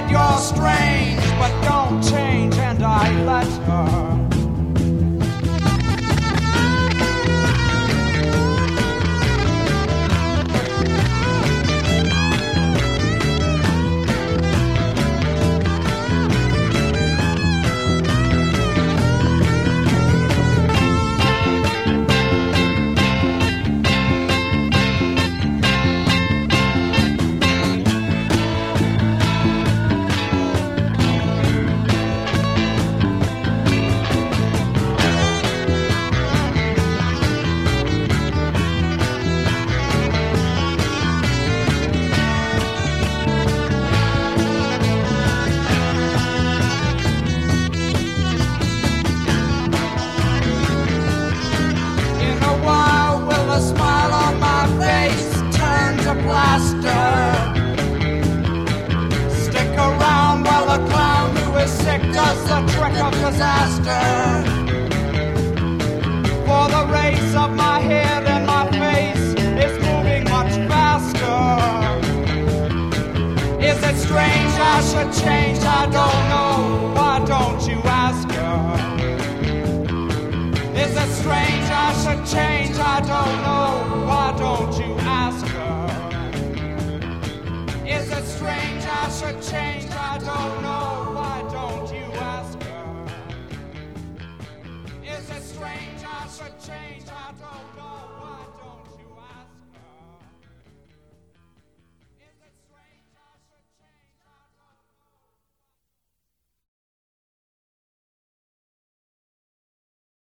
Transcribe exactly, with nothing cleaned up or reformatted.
said you're strange, but don't change, and I let her. Does the trick of disaster. For the race of my head and my face is moving much faster. Is it strange I should change